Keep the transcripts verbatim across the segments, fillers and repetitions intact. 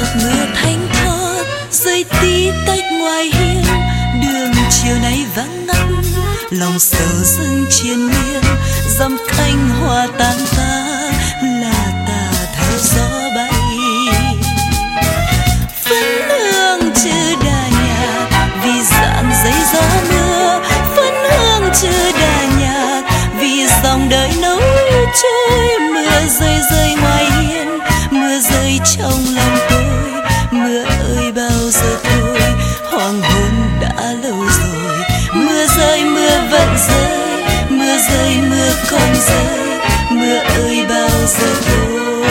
giọt mưa thanh thoát rơi tí tách ngoài hiên, đường chiều nay vắng ngắt, lòng sầu dâng triền miên, dòng cánh hoa tàn ta là ta theo gió bay. Phấn hương chữ đà nhạc vì dạn giấy gió mưa, phấn hương chữ đà nhạc vì dòng đời nối trôi. Mưa rơi rơi ngoài hiên, mưa rơi trong lòng tôi, mưa ơi bao giờ thôi, hoàng hôn đã lâu rồi. Mưa rơi mưa vẫn rơi, mưa rơi mưa còn rơi, mưa ơi bao giờ thôi.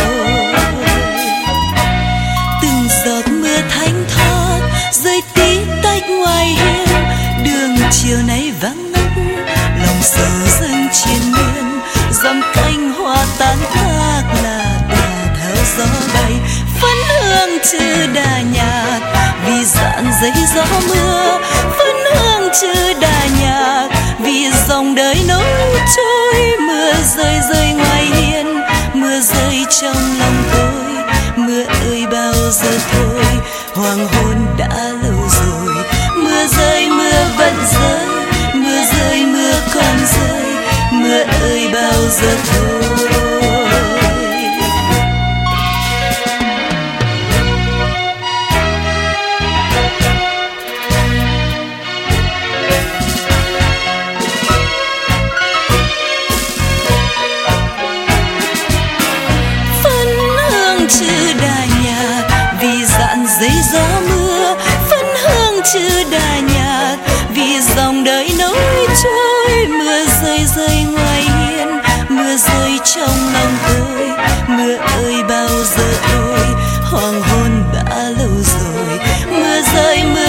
Từng giọt mưa thanh thoát rơi tí tách ngoài hiên, đường chiều nay vắng ngắt, lòng sầu dâng triền miên, dòng cánh hoa tàn thác là ta theo gió bay. Phấn hương chữ đà nhạc vì dạn giấy gió mưa, phấn hương chữ đà nhạc vì dòng đời nối trôi. Mưa rơi rơi ngoài hiên, mưa rơi trong lòng tôi, mưa ơi bao giờ thôi, hoàng hôn đã lâu rồi. Mưa rơi mưa vẫn rơi, mưa rơi mưa còn rơi, mưa ơi bao giờ thôi. Giấy gió mưa, phấn hương chữ đà nhạc vì dòng đời nối trôi. Mưa rơi rơi ngoài hiên, mưa rơi trong lòng tôi, mưa ơi bao giờ thôi, hoàng hôn đã lâu rồi. Mưa rơi mưa